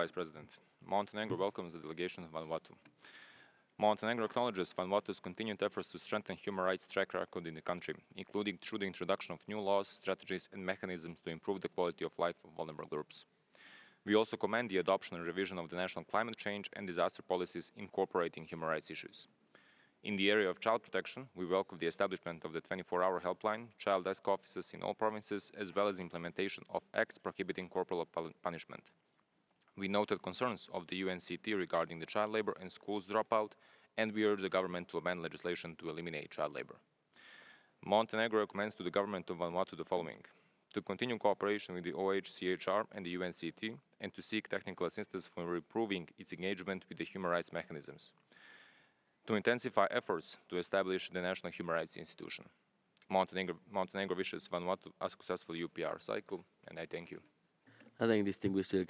Vice President. Montenegro welcomes the delegation of Vanuatu. Montenegro acknowledges Vanuatu's continued efforts to strengthen human rights track record in the country, including through the introduction of new laws, strategies, and mechanisms to improve the quality of life of vulnerable groups. We also commend the adoption and revision of the national climate change and disaster policies incorporating human rights issues. In the area of child protection, we welcome the establishment of the 24-hour helpline, child desk offices in all provinces, as well as implementation of acts prohibiting corporal punishment. We noted concerns of the UNCT regarding the child labor and schools dropout, and we urge the government to amend legislation to eliminate child labor. Montenegro recommends to the government of Vanuatu the following: to continue cooperation with the OHCHR and the UNCT, and to seek technical assistance for improving its engagement with the human rights mechanisms, to intensify efforts to establish the National Human Rights Institution. Montenegro wishes Vanuatu a successful UPR cycle, and I thank you. I think distinguished